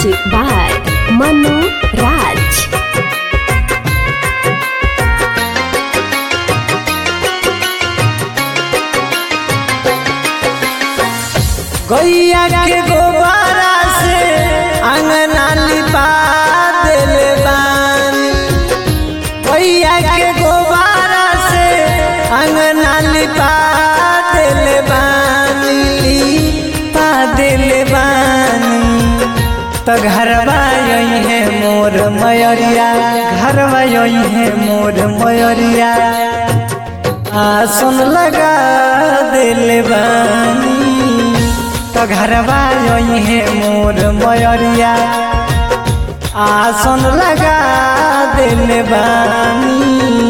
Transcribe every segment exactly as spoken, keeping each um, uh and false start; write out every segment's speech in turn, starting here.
Music by Manu Raj. गैया के गोबारा से अंगना लिपा देले बानी। गैया के गोबारा से अंगना लिपा देले बानी, लिपा देले बानी। तो घरवा यही है मोर मयरिया, घरवा यही है मोर मयरिया, आसन लगा देले बानी। तो घरवा यही है मोर मयरिया, आसन लगा देले बानी।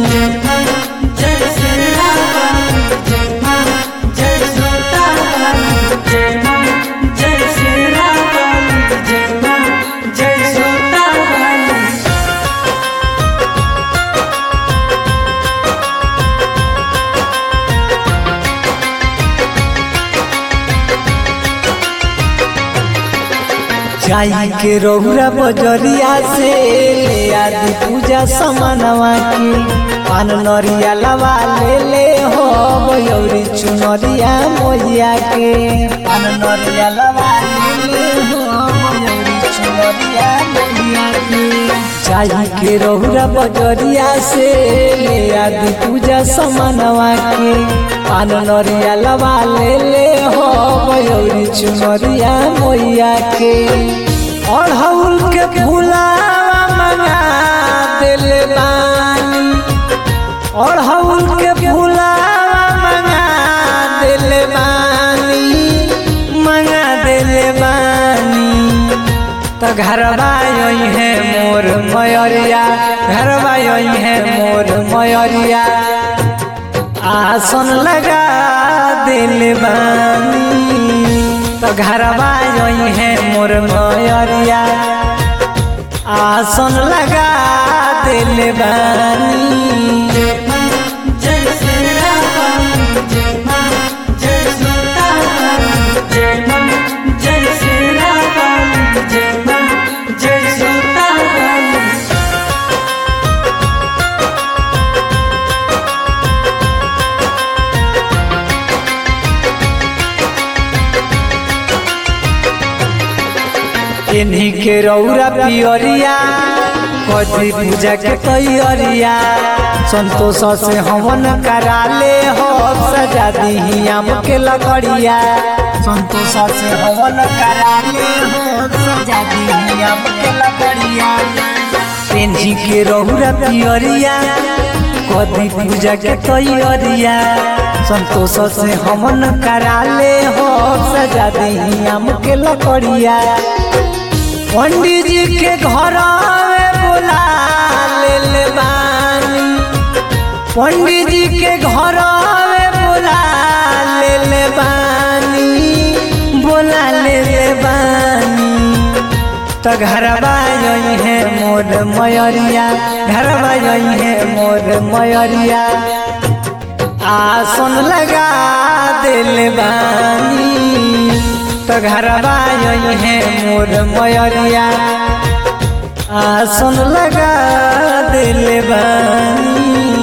जाई के रौरा बजरिया से ले आदि पूजा समानवा की, पान नरिया लवा ले ले हो बयौरी चुनरिया मोहिया के। पान नरिया लवा ले ले हो बयौरी चुनरिया मोहिया के। जाई के रौरा बजरिया से ले आदि पूजा समानवा के, पान नरिया लवा ले ले हो बयौरी चुनरिया मोहिया के। अड़हुल के फूलावा मंगा देले बानी, अड़हुल के फूलावा मंगा देले बानी, मंगा देले बानी। तो घरवा यही है मोर मयरिया, घरवा यही है मोर मयरिया, आसन लगा देले बानी। तो घरवा यही है मोर मयरिया, आसन लगा देले बानी। इन्हीं के रौरा पियरिया कथी पूजा के तैयारिया, संतोष से हवन करा ले हो सजा दी आम के लकड़िया। संतोष से हवन करा ले हो सजा दी आम के लकड़िया। इन्हीं के रौरा पियरिया कथी पूजा के तैयारिया, संतोष से हवन करा ले हो सजा दी आम के लकड़िया। पंडित जी के घर में बुला ले बानी, पंडित जी के घर में बुला ले बानी, बुला ले बानी। तो घरवा यही है मोर मयरिया, घरवा यही है मोर मयरिया, आसन लगा देले बानी। तो घरवा यही है मोर मयरिया, आसन लगा देले बानी।